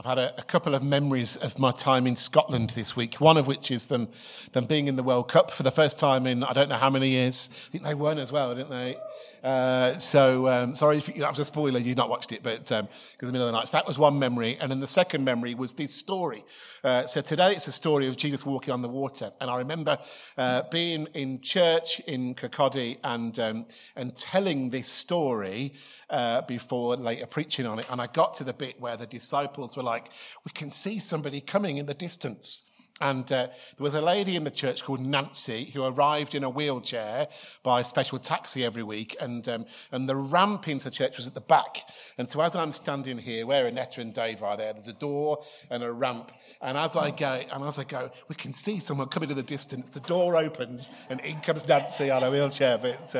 I've had a couple of memories of my time in Scotland this week, one of which is them being in the World Cup for the first time in I don't know how many years. I think they won as well, didn't they? Sorry if that was a spoiler, you'd not watched it, but because in the middle of the night. So that was one memory. And then the second memory was this story. So today it's a story of Jesus walking on the water. And I remember being in church in Kirkcaldy and telling this story before later preaching on it. And I got to the bit where the disciples were like, we can see somebody coming in the distance. And there was a lady in the church called Nancy who arrived in a wheelchair by special taxi every week. And the ramp into the church was at the back. And so as I'm standing here, where Annetta and Dave are there's a door and a ramp. And as I go, we can see someone coming in the distance. The door opens and in comes Nancy on a wheelchair.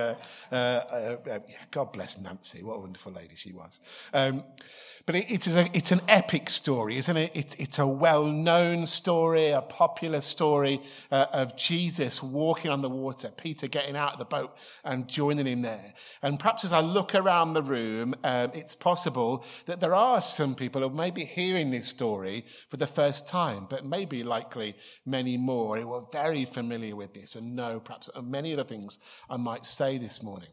But God bless Nancy. What a wonderful lady she was. But it's an epic story, isn't it? It's a well-known story, a popular story of Jesus walking on the water, Peter getting out of the boat and joining him there. And perhaps as I look around the room, it's possible that there are some people who may be hearing this story for the first time, but maybe likely many more who are very familiar with this and know perhaps many of the things I might say this morning.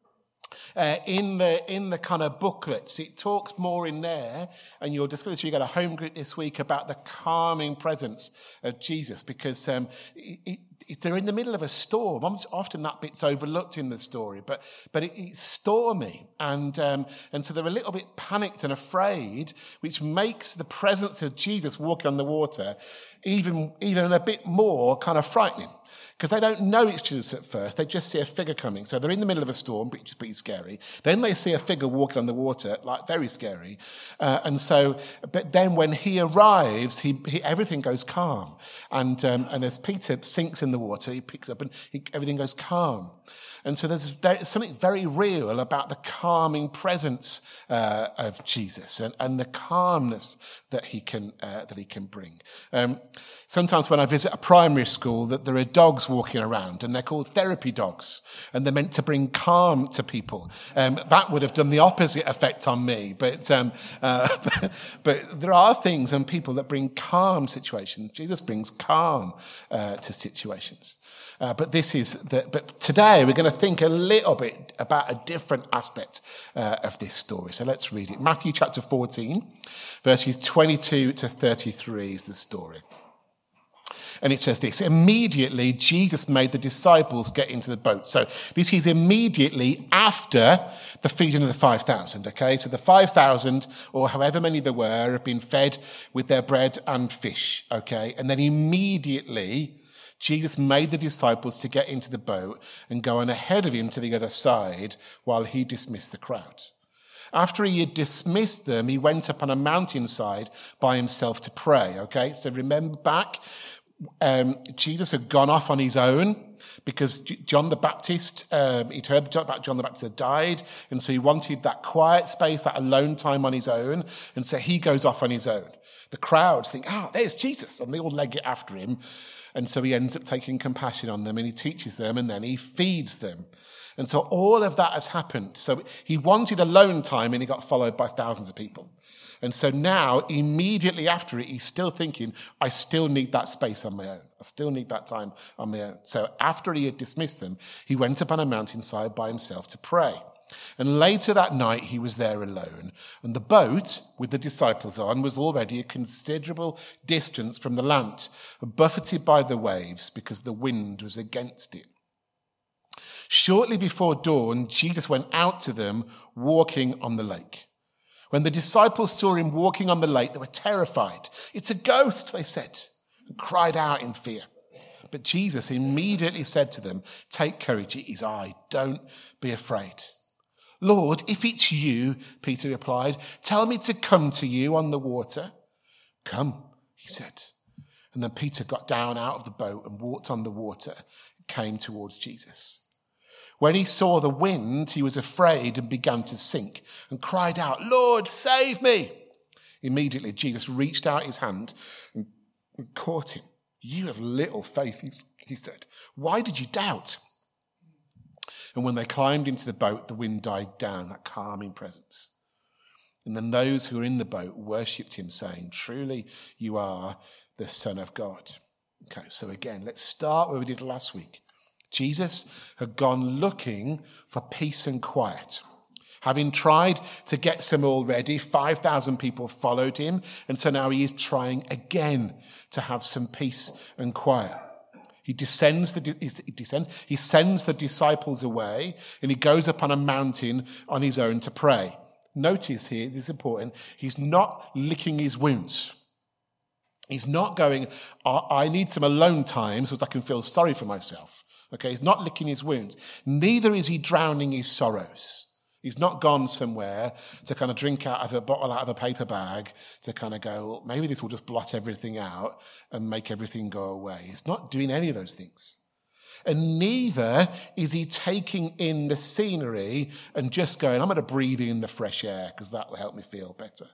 In the kind of booklets, it talks more in there, and you'll discover this. You got a home group this week about the calming presence of Jesus, because they're in the middle of a storm. Often that bit's overlooked in the story, but it's stormy, and so they're a little bit panicked and afraid, which makes the presence of Jesus walking on the water even a bit more kind of frightening. Because they don't know it's Jesus at first. They just see a figure coming. So they're in the middle of a storm, which is pretty scary. Then they see a figure walking on the water, like very scary. But then when he arrives, he everything goes calm. And as Peter sinks in the water, he picks up and everything goes calm. And so there's something very real about the calming presence of Jesus and the calmness that he can bring. Sometimes when I visit a primary school, that there are dogs walking around, and they're called therapy dogs, and they're meant to bring calm to people. That would have done the opposite effect on me, but there are things and people that bring calm situations. Jesus brings calm to situations. But today we're going to think a little bit about a different aspect of this story. So let's read it. Matthew chapter 14, verses 22 to 33 is the story. And it says this: immediately Jesus made the disciples get into the boat. So this is immediately after the feeding of the 5,000, okay? So the 5,000, or however many there were, have been fed with their bread and fish, okay? And then immediately Jesus made the disciples to get into the boat and go on ahead of him to the other side while he dismissed the crowd. After he had dismissed them, he went up on a mountainside by himself to pray, okay? So remember back, Jesus had gone off on his own because John the Baptist, he'd heard about John the Baptist had died, and so he wanted that quiet space, that alone time on his own, and so he goes off on his own. The crowds think, there's Jesus, and they all leg it after him. And so he ends up taking compassion on them, and he teaches them, and then he feeds them. And so all of that has happened. So he wanted alone time, and he got followed by thousands of people. And so now, immediately after it, he's still thinking, I still need that space on my own. I still need that time on my own. So after he had dismissed them, he went up on a mountainside by himself to pray. And later that night, he was there alone. And the boat, with the disciples on, was already a considerable distance from the land, buffeted by the waves because the wind was against it. Shortly before dawn, Jesus went out to them, walking on the lake. When the disciples saw him walking on the lake, they were terrified. It's a ghost, they said, and cried out in fear. But Jesus immediately said to them, take courage, it is I, don't be afraid. Lord, if it's you, Peter replied, tell me to come to you on the water. Come, he said. And then Peter got down out of the boat and walked on the water and came towards Jesus. When he saw the wind, he was afraid and began to sink and cried out, Lord, save me. Immediately, Jesus reached out his hand and caught him. You have little faith, he said. Why did you doubt? And when they climbed into the boat, the wind died down, that calming presence. And then those who were in the boat worshipped him, saying, "Truly you are the Son of God." Okay, so again, let's start where we did last week. Jesus had gone looking for peace and quiet. Having tried to get some already, 5,000 people followed him, and so now he is trying again to have some peace and quiet. He sends the disciples away, and he goes up on a mountain on his own to pray. Notice here, this is important, he's not licking his wounds. He's not going, I need some alone time so that I can feel sorry for myself. Okay, he's not licking his wounds. Neither is he drowning his sorrows. He's not gone somewhere to kind of drink out of a bottle out of a paper bag to kind of go, well, maybe this will just blot everything out and make everything go away. He's not doing any of those things. And neither is he taking in the scenery and just going, I'm going to breathe in the fresh air because that will help me feel better.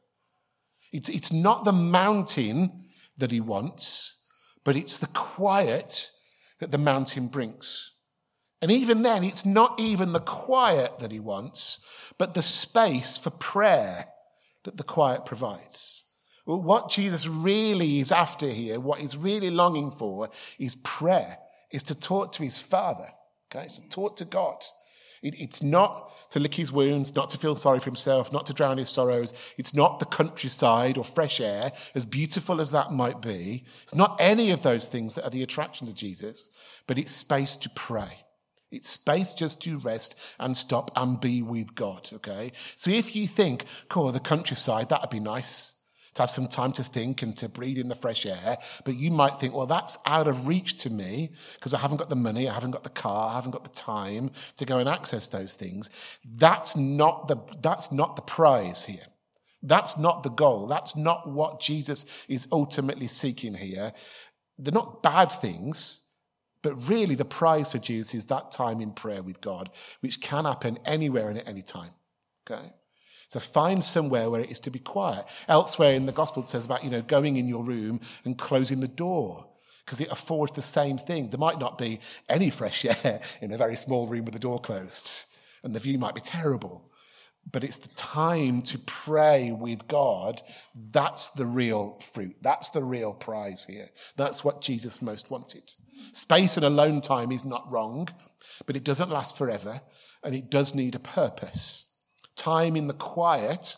It's not the mountain that he wants, but it's the quiet that the mountain brings. And even then, it's not even the quiet that he wants, but the space for prayer that the quiet provides. Well, what Jesus really is after here, what he's really longing for, is prayer, is to talk to his Father. Okay, it's to talk to God. It's not to lick his wounds, not to feel sorry for himself, not to drown his sorrows. It's not the countryside or fresh air, as beautiful as that might be. It's not any of those things that are the attractions of Jesus, but it's space to pray. It's space just to rest and stop and be with God, okay? So if you think, cool, the countryside, that'd be nice to have some time to think and to breathe in the fresh air, but you might think, well, that's out of reach to me because I haven't got the money, I haven't got the car, I haven't got the time to go and access those things. That's not the prize here. That's not the goal. That's not what Jesus is ultimately seeking here. They're not bad things. But really, the prize for Jesus is that time in prayer with God, which can happen anywhere and at any time. Okay? So find somewhere where it is to be quiet. Elsewhere in the gospel it says about, going in your room and closing the door, because it affords the same thing. There might not be any fresh air in a very small room with the door closed, and the view might be terrible. But it's the time to pray with God. That's the real fruit. That's the real prize here. That's what Jesus most wanted. Space and alone time is not wrong, but it doesn't last forever, and it does need a purpose. Time in the quiet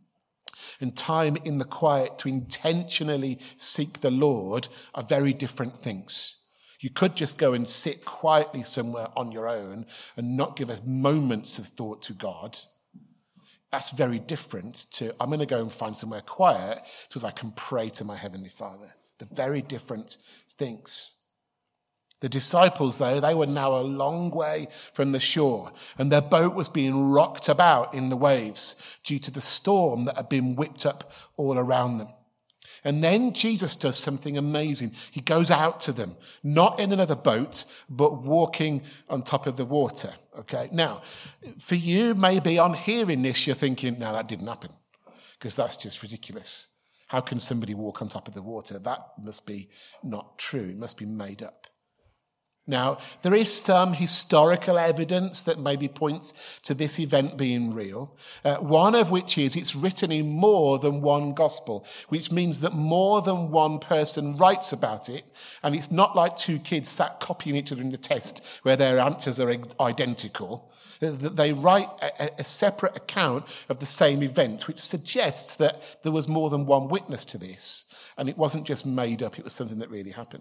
and time in the quiet to intentionally seek the Lord are very different things. You could just go and sit quietly somewhere on your own and not give us moments of thought to God. That's very different to, I'm going to go and find somewhere quiet so I can pray to my Heavenly Father. They're very different things. The disciples, though, they were now a long way from the shore, and their boat was being rocked about in the waves due to the storm that had been whipped up all around them. And then Jesus does something amazing. He goes out to them, not in another boat, but walking on top of the water. Okay. Now, for you, maybe on hearing this, you're thinking, no, that didn't happen, because that's just ridiculous. How can somebody walk on top of the water? That must be not true. It must be made up. Now, there is some historical evidence that maybe points to this event being real, one of which is it's written in more than one gospel, which means that more than one person writes about it, and it's not like two kids sat copying each other in the test where their answers are identical. They write a separate account of the same event, which suggests that there was more than one witness to this, and it wasn't just made up, it was something that really happened.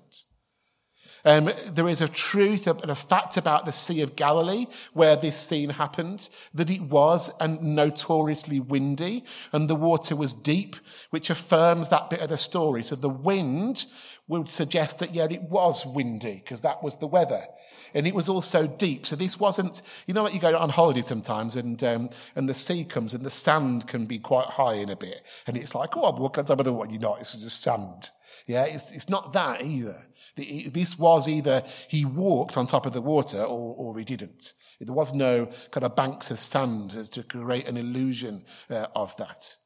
There is a truth and a fact about the Sea of Galilee where this scene happened, that it was notoriously windy and the water was deep, which affirms that bit of the story. So the wind would suggest that, it was windy because that was the weather. And it was also deep. So this wasn't, like you go on holiday sometimes and the sea comes and the sand can be quite high in a bit. And it's like, I'm walking on top of the water. You're not, it's just sand. Yeah, it's not that either. This was either he walked on top of the water or he didn't. There was no kind of banks of sand as to create an illusion of that.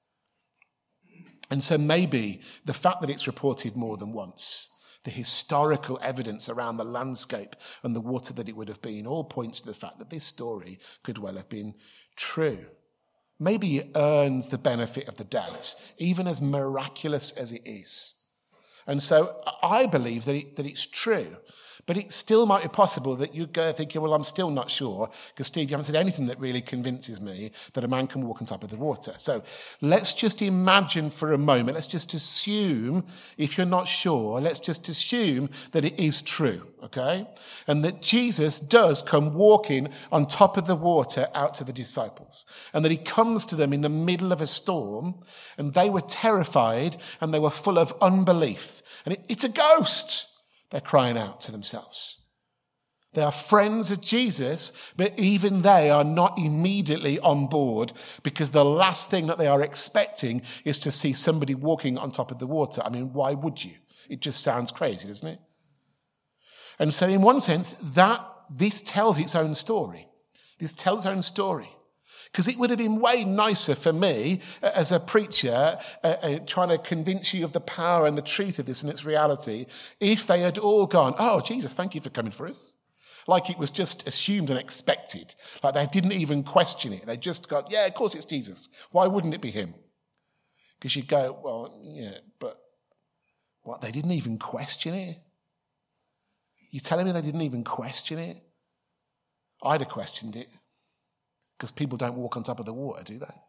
And so maybe the fact that it's reported more than once, the historical evidence around the landscape and the water that it would have been, all points to the fact that this story could well have been true. maybe it earns the benefit of the doubt, even as miraculous as it is. And so I believe that it's true. But it still might be possible that you go thinking, well, I'm still not sure, because Steve, you haven't said anything that really convinces me that a man can walk on top of the water. So let's just imagine for a moment, let's just assume, if you're not sure, let's just assume that it is true, okay? And that Jesus does come walking on top of the water out to the disciples. And that he comes to them in the middle of a storm, and they were terrified, and they were full of unbelief. And it's a ghost. They're crying out to themselves. They are friends of Jesus, but even they are not immediately on board, because the last thing that they are expecting is to see somebody walking on top of the water. I mean, why would you? It just sounds crazy, doesn't it? And so in one sense, this tells its own story. This tells its own story. Because it would have been way nicer for me as a preacher trying to convince you of the power and the truth of this and its reality if they had all gone, oh, Jesus, thank you for coming for us. Like it was just assumed and expected. Like they didn't even question it. They just got, yeah, of course it's Jesus. Why wouldn't it be him? Because you'd go, well, yeah, but what, they didn't even question it? You're telling me they didn't even question it? I'd have questioned it. Because people don't walk on top of the water, do they?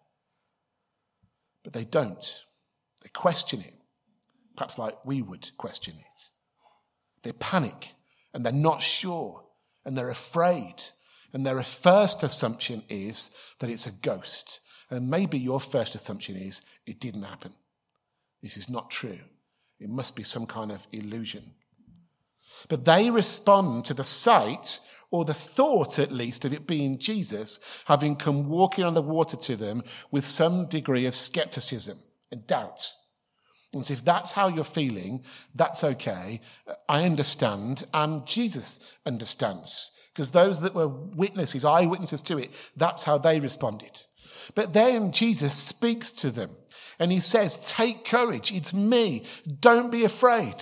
But they don't. They question it. Perhaps like we would question it. They panic and they're not sure and they're afraid. And their first assumption is that it's a ghost. And maybe your first assumption is it didn't happen. This is not true. It must be some kind of illusion. But they respond to the sight, or the thought at least, of it being Jesus having come walking on the water to them with some degree of skepticism and doubt. And so if that's how you're feeling, that's okay. I understand, and Jesus understands. Because those that were witnesses, eyewitnesses to it, that's how they responded. But then Jesus speaks to them, and he says, take courage, it's me, don't be afraid.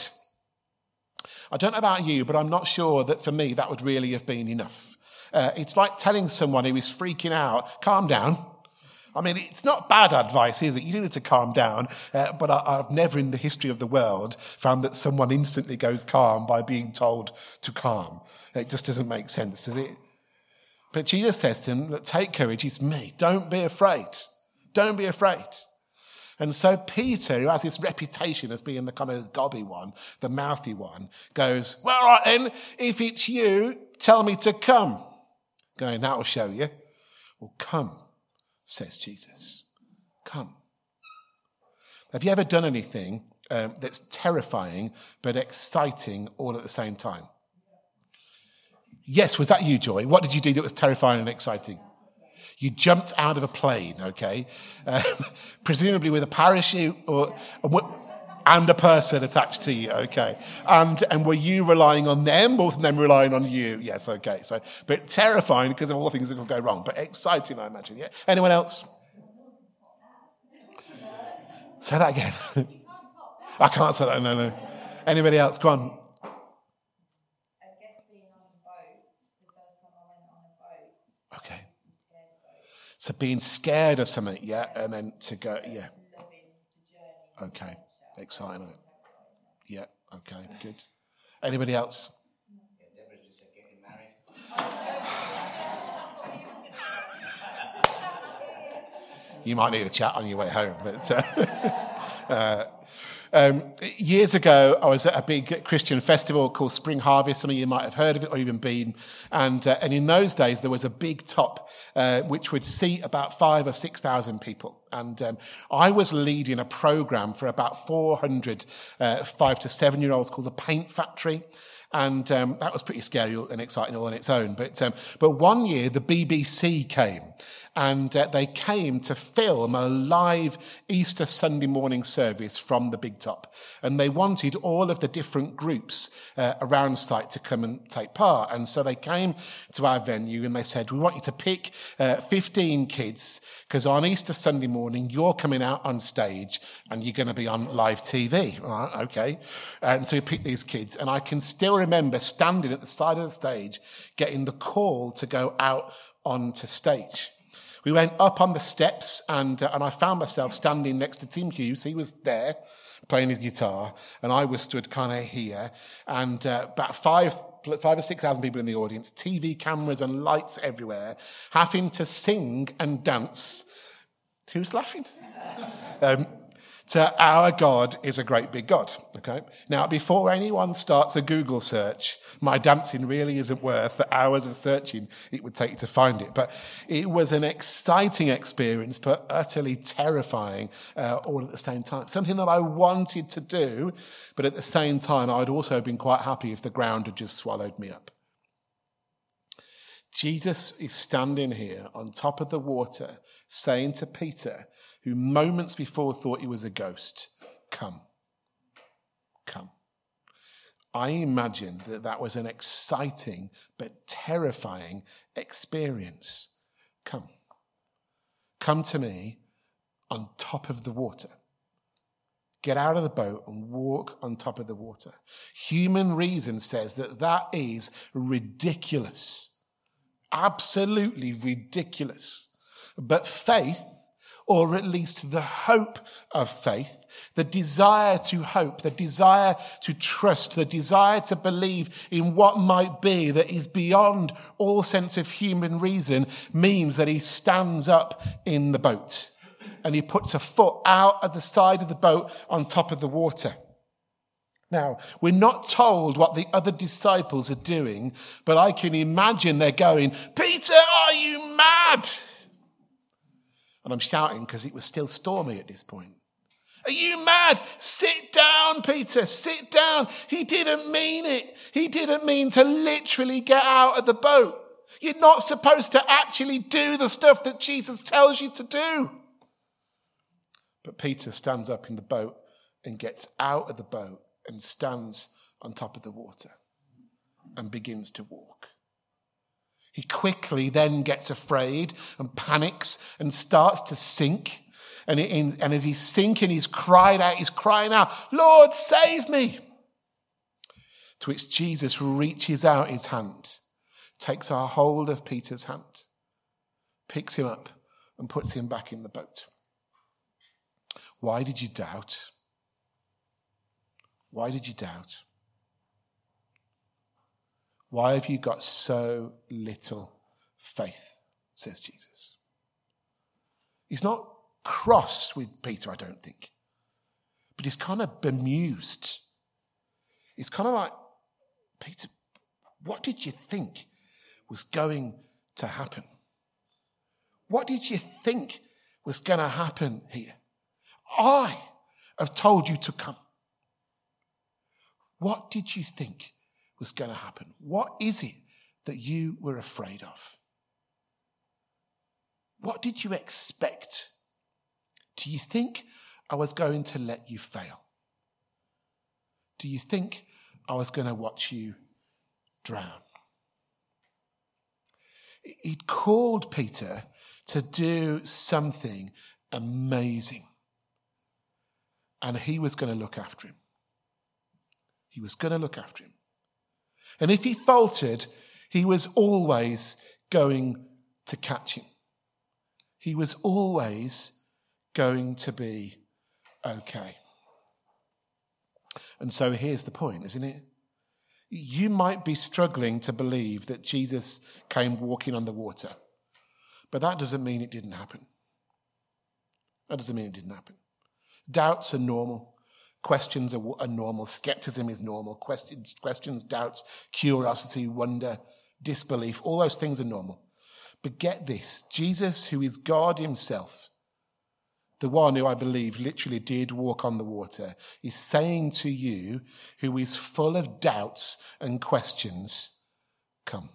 I don't know about you, but I'm not sure that for me that would really have been enough. It's like telling someone who is freaking out, calm down. I mean, it's not bad advice, is it? You do need to calm down. But I've never in the history of the world found that someone instantly goes calm by being told to calm. It just doesn't make sense, does it? But Jesus says to them, take courage, it's me. Don't be afraid. Don't be afraid. And so Peter, who has this reputation as being the kind of gobby one, the mouthy one, goes, well, all right then, if it's you, tell me to come. Going, that'll show you. Well, come, says Jesus. Come. Have you ever done anything that's terrifying but exciting all at the same time? Yes, was that you, Joy? What did you do that was terrifying and exciting? You jumped out of a plane, okay? Presumably with a parachute and a person attached to you, okay? And were you relying on them or them relying on you? Yes, okay. So, but terrifying because of all the things that could go wrong, but exciting, I imagine, yeah? Anyone else? Say that again. I can't say that, no. Anybody else? Go on. Okay. So being scared of something, yeah, and then to go, yeah. Okay, exciting. Yeah, okay, good. Anybody else? Deborah just said getting married. You might need a chat on your way home, but years ago, I was at a big Christian festival called Spring Harvest. Some of you might have heard of it or even been. And in those days, there was a big top which would seat about 5,000 or 6,000 people. And I was leading a program for about 400 5 to 7-year-olds called the Paint Factory. And that was pretty scary and exciting all on its own. But one year, the BBC came. And they came to film a live Easter Sunday morning service from the Big Top. And they wanted all of the different groups around site to come and take part. And so they came to our venue and they said, we want you to pick 15 kids, because on Easter Sunday morning, you're coming out on stage and you're going to be on live TV. All right, okay. And so we picked these kids. And I can still remember standing at the side of the stage, getting the call to go out onto stage. We went up on the steps, and I found myself standing next to Tim Hughes. He was there playing his guitar, and I was stood kind of here. And about 5 or 6,000 people in the audience, TV cameras and lights everywhere, having to sing and dance. Who's laughing? To our God is a great big God, okay? Now, before anyone starts a Google search, my dancing really isn't worth the hours of searching it would take to find it. But it was an exciting experience, but utterly terrifying all at the same time. Something that I wanted to do, but at the same time, I'd also been quite happy if the ground had just swallowed me up. Jesus is standing here on top of the water, saying to Peter, who moments before thought he was a ghost, come, come. I imagine that was an exciting but terrifying experience. Come to me on top of the water. Get out of the boat and walk on top of the water. Human reason says that is ridiculous. Absolutely ridiculous. But faith, or at least the hope of faith, the desire to hope, the desire to trust, the desire to believe in what might be that is beyond all sense of human reason, means that he stands up in the boat and he puts a foot out at the side of the boat on top of the water. Now, we're not told what the other disciples are doing, but I can imagine they're going, "Peter, are you mad?" And I'm shouting because it was still stormy at this point. "Are you mad? Sit down, Peter, sit down. He didn't mean it. He didn't mean to literally get out of the boat. You're not supposed to actually do the stuff that Jesus tells you to do." But Peter stands up in the boat and gets out of the boat and stands on top of the water and begins to walk. He quickly then gets afraid and panics and starts to sink. And as he's sinking, he's crying out, "Lord, save me." To which Jesus reaches out his hand, takes a hold of Peter's hand, picks him up and puts him back in the boat. Why did you doubt? Why did you doubt? Why have you got so little faith, says Jesus. He's not cross with Peter, I don't think, but he's kind of bemused. He's kind of like, "Peter, what did you think was going to happen? What did you think was going to happen here? I have told you to come. What did you think was going to happen? What is it that you were afraid of? What did you expect? Do you think I was going to let you fail? Do you think I was going to watch you drown?" He'd called Peter to do something amazing. And he was going to look after him. He was going to look after him. And if he faltered, he was always going to catch him. He was always going to be okay. And so here's the point, isn't it? You might be struggling to believe that Jesus came walking on the water, but that doesn't mean it didn't happen. That doesn't mean it didn't happen. Doubts are normal. Questions are normal. Skepticism is normal. Questions, doubts, curiosity, wonder, disbelief, all those things are normal. But get this, Jesus, who is God himself, the one who I believe literally did walk on the water, is saying to you, who is full of doubts and questions, come.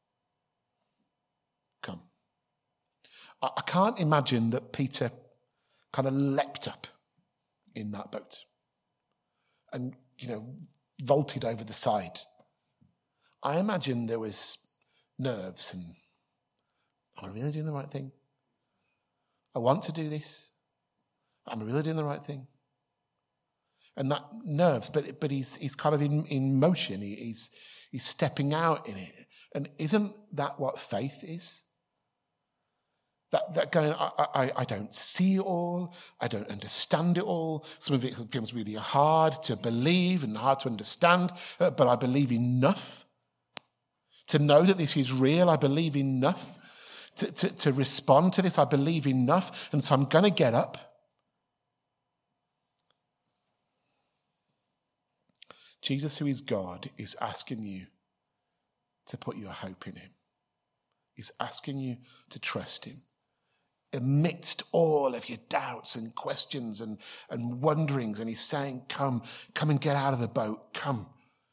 Come. I can't imagine that Peter kind of leapt up in that boat and, vaulted over the side. I imagine there was nerves and, am I really doing the right thing? I want to do this. Am I really doing the right thing? And that nerves, but he's kind of in motion. He's stepping out in it. And isn't that what faith is? That going, I don't see it all. I don't understand it all. Some of it feels really hard to believe and hard to understand, but I believe enough to know that this is real. I believe enough to respond to this. I believe enough, and so I'm going to get up. Jesus, who is God, is asking you to put your hope in him. He's asking you to trust him. Amidst all of your doubts and questions and wonderings, and he's saying, come and get out of the boat. Come.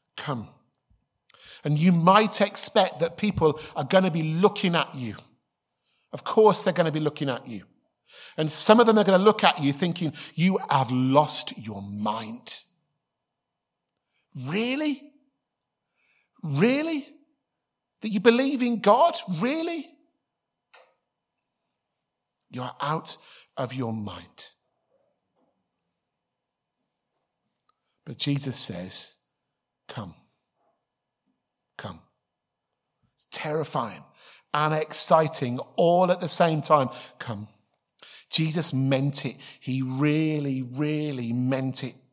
And you might expect that people are going to be looking at you. Of course they're going to be looking at you. And some of them are going to look at you thinking, you have lost your mind. Really? Really? That you believe in God? Really? You're out of your mind. But Jesus says, come. It's terrifying and exciting all at the same time. Come. Jesus meant it. He really, really meant it.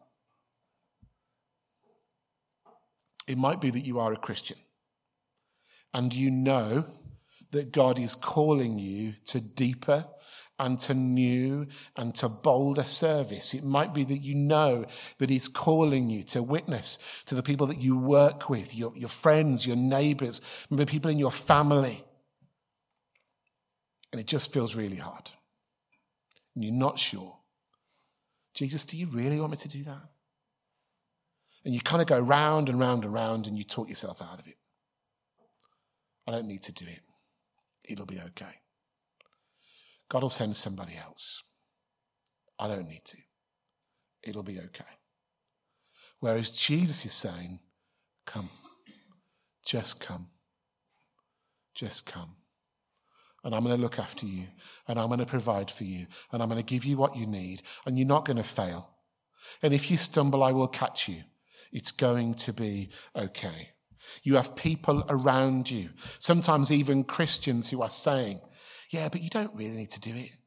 It might be that you are a Christian and you know that God is calling you to deeper and to new and to bolder service. It might be that you know that he's calling you to witness to the people that you work with, your friends, your neighbours, maybe people in your family. And it just feels really hard. And you're not sure. Jesus, do you really want me to do that? And you kind of go round and round and round and you talk yourself out of it. I don't need to do it. It'll be okay. God will send somebody else. I don't need to. It'll be okay. Whereas Jesus is saying, come. Just come. Just come. And I'm going to look after you. And I'm going to provide for you. And I'm going to give you what you need. And you're not going to fail. And if you stumble, I will catch you. It's going to be okay. You have people around you, sometimes even Christians, who are saying, yeah, but you don't really need to do it.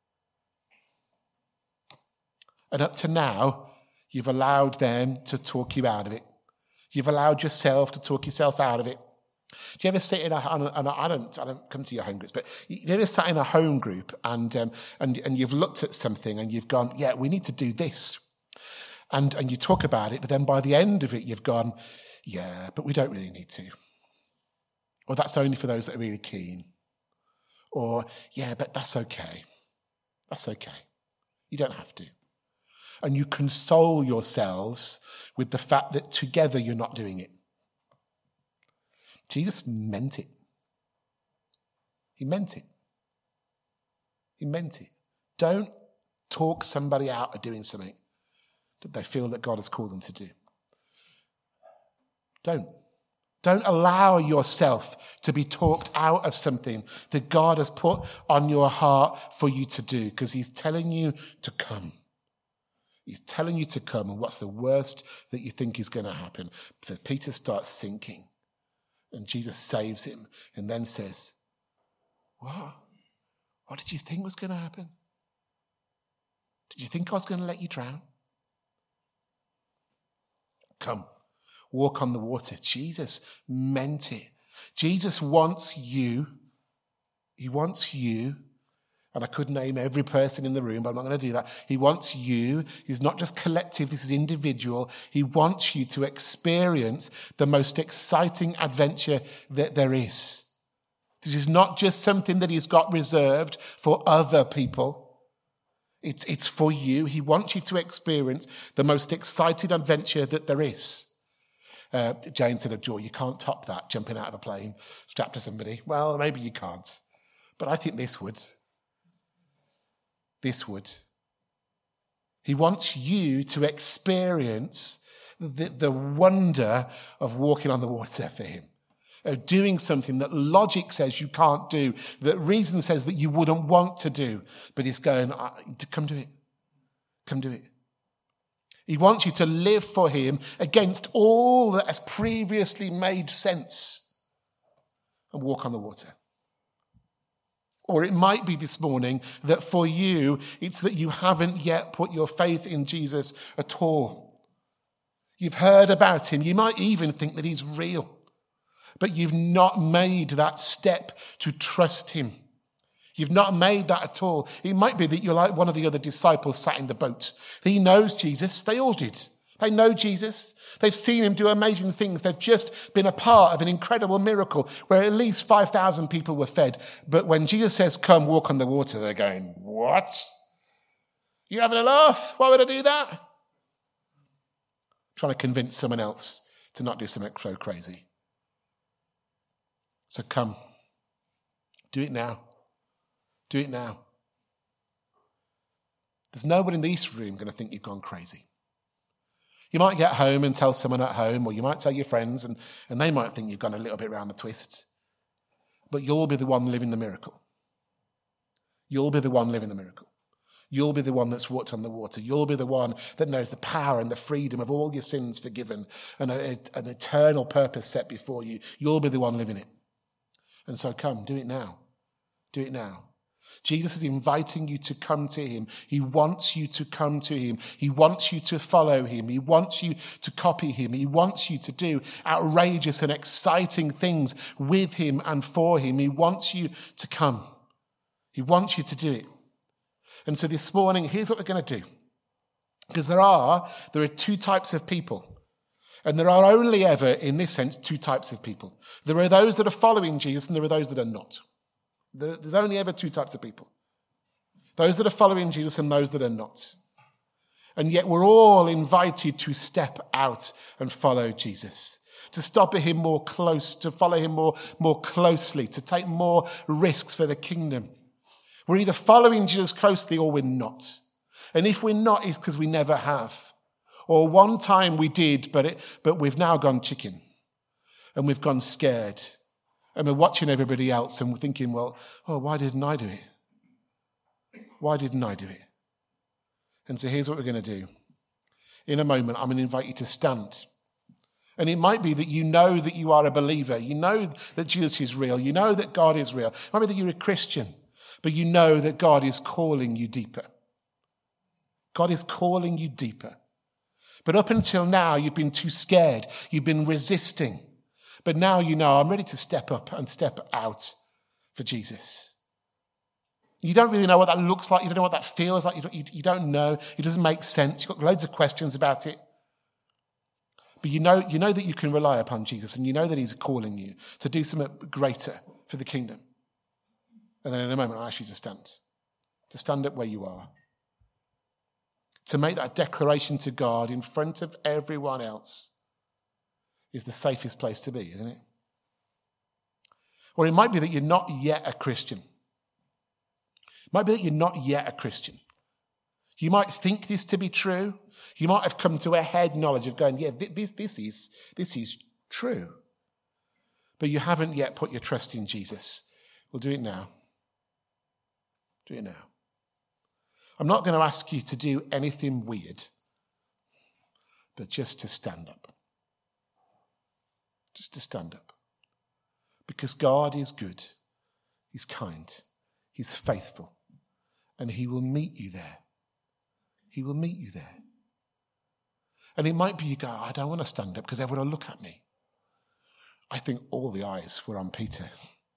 And up to now, you've allowed them to talk you out of it. You've allowed yourself to talk yourself out of it. Do you ever sit in I don't come to your home groups, but you ever sat in a home group and you've looked at something and you've gone, yeah, we need to do this. And you talk about it, but then by the end of it, you've gone, yeah, but we don't really need to. Or that's only for those that are really keen. Or, yeah, but that's okay. That's okay. You don't have to. And you console yourselves with the fact that together you're not doing it. Jesus meant it. He meant it. He meant it. Don't talk somebody out of doing something that they feel that God has called them to do. Don't allow yourself to be talked out of something that God has put on your heart for you to do, because he's telling you to come. He's telling you to come, and what's the worst that you think is going to happen? So Peter starts sinking, and Jesus saves him and then says, what? What did you think was going to happen? Did you think I was going to let you drown? Come. Walk on the water. Jesus meant it. Jesus wants you. He wants you. And I could name every person in the room, but I'm not going to do that. He wants you. He's not just collective. This is individual. He wants you to experience the most exciting adventure that there is. This is not just something that he's got reserved for other people. It's for you. He wants you to experience the most exciting adventure that there is. Jane said of joy, you can't top that, jumping out of a plane, strapped to somebody. Well, maybe you can't. But I think this would. This would. He wants you to experience the wonder of walking on the water for him, of doing something that logic says you can't do, that reason says that you wouldn't want to do, but he's going, come do it. Come do it. He wants you to live for him against all that has previously made sense and walk on the water. Or it might be this morning that for you, it's that you haven't yet put your faith in Jesus at all. You've heard about him. You might even think that he's real, but you've not made that step to trust him. You've not made that at all. It might be that you're like one of the other disciples sat in the boat. He knows Jesus. They all did. They know Jesus. They've seen him do amazing things. They've just been a part of an incredible miracle where at least 5,000 people were fed. But when Jesus says, come walk on the water, they're going, what? You having a laugh? Why would I do that? Trying to convince someone else to not do something so crazy. So come. Do it now. Do it now. There's nobody in this room going to think you've gone crazy. You might get home and tell someone at home, or you might tell your friends, and they might think you've gone a little bit round the twist. But you'll be the one living the miracle. You'll be the one living the miracle. You'll be the one that's walked on the water. You'll be the one that knows the power and the freedom of all your sins forgiven and an eternal purpose set before you. You'll be the one living it. And so come, do it now. Do it now. Jesus is inviting you to come to him. He wants you to come to him. He wants you to follow him. He wants you to copy him. He wants you to do outrageous and exciting things with him and for him. He wants you to come. He wants you to do it. And so this morning, here's what we're going to do. Because there are two types of people. And there are only ever, in this sense, two types of people. There are those that are following Jesus and there are those that are not. There's only ever two types of people. Those that are following Jesus and those that are not. And yet we're all invited to step out and follow Jesus. To stop him more close, to follow him more closely, to take more risks for the kingdom. We're either following Jesus closely or we're not. And if we're not, it's because we never have. Or one time we did, but we've now gone chicken. And we've gone scared. And we're watching everybody else and we're thinking, well, why didn't I do it? Why didn't I do it? And so here's what we're going to do. In a moment, I'm going to invite you to stand. And it might be that you know that you are a believer. You know that Jesus is real. You know that God is real. It might be that you're a Christian, but you know that God is calling you deeper. God is calling you deeper. But up until now, you've been too scared. You've been resisting. But now you know I'm ready to step up and step out for Jesus. You don't really know what that looks like. You don't know what that feels like. You don't know. It doesn't make sense. You've got loads of questions about it. But you know that you can rely upon Jesus and you know that he's calling you to do something greater for the kingdom. And then in a moment, I'll ask you to stand up where you are. To make that declaration to God in front of everyone else is the safest place to be, isn't it? Or it might be that you're not yet a Christian. It might be that you're not yet a Christian. You might think this to be true. You might have come to a head knowledge of going, yeah, this is true. But you haven't yet put your trust in Jesus. Well, do it now. Do it now. I'm not going to ask you to do anything weird, but just to stand up. Just to stand up. Because God is good. He's kind. He's faithful. And he will meet you there. He will meet you there. And it might be you go, I don't want to stand up because everyone will look at me. I think all the eyes were on Peter.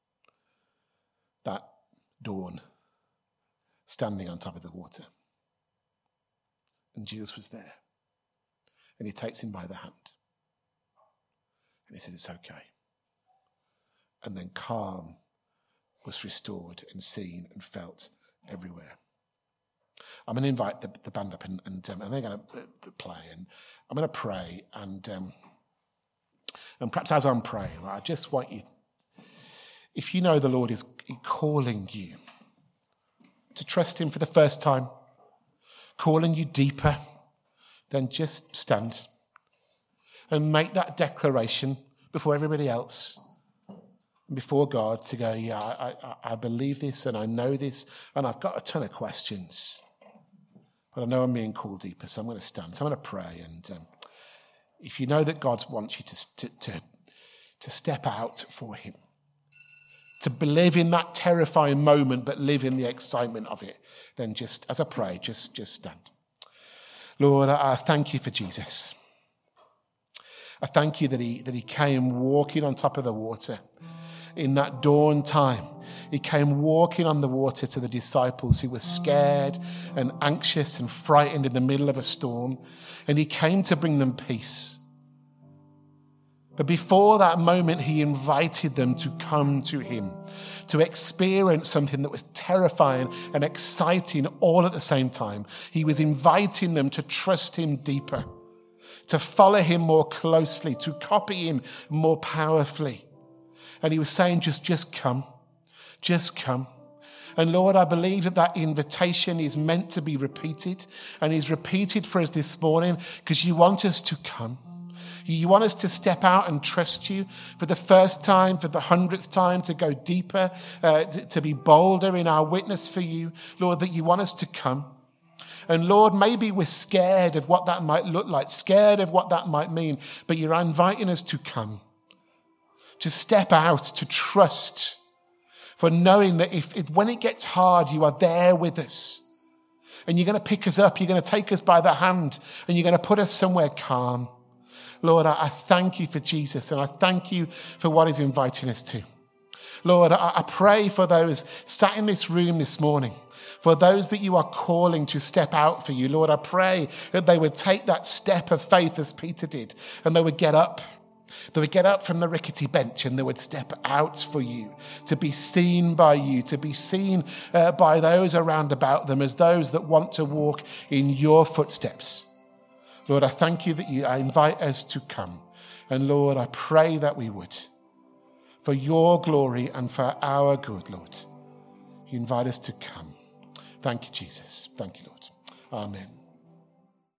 That dawn, standing on top of the water. And Jesus was there. And he takes him by the hand. And he says, it's okay. And then calm was restored and seen and felt everywhere. I'm going to invite the band up and they're going to play. And I'm going to pray. And perhaps as I'm praying, I just want you, if you know the Lord is calling you to trust him for the first time, calling you deeper, then just stand and make that declaration before everybody else, and before God, to go, yeah, I believe this and I know this and I've got a ton of questions, but I know I'm being called deeper, so I'm going to stand. So I'm going to pray. And if you know that God wants you to step out for him, to live in that terrifying moment, but live in the excitement of it, then just, as I pray, just stand. Lord, I thank you for Jesus. I thank you that he came walking on top of the water in that dawn time. He came walking on the water to the disciples who were scared and anxious and frightened in the middle of a storm. And he came to bring them peace. But before that moment, he invited them to come to him, to experience something that was terrifying and exciting all at the same time. He was inviting them to trust him deeper, to follow him more closely, to copy him more powerfully. And he was saying, just come. Just come. And Lord, I believe that invitation is meant to be repeated, and is repeated for us this morning because you want us to come. You want us to step out and trust you for the first time, for the 100th time, to go deeper, to be bolder in our witness for you. Lord, that you want us to come. And Lord, maybe we're scared of what that might look like, scared of what that might mean, but you're inviting us to come, to step out, to trust, for knowing that if when it gets hard, you are there with us. And you're going to pick us up, you're going to take us by the hand, and you're going to put us somewhere calm. Lord, I thank you for Jesus, and I thank you for what he's inviting us to. Lord, I pray for those sat in this room this morning, for those that you are calling to step out for you. Lord, I pray that they would take that step of faith as Peter did, and they would get up. They would get up from the rickety bench and they would step out for you, to be seen by you, to be seen by those around about them as those that want to walk in your footsteps. Lord, I thank you that you invite us to come. And Lord, I pray that we would, for your glory and for our good, Lord. You invite us to come. Thank you, Jesus. Thank you, Lord. Amen.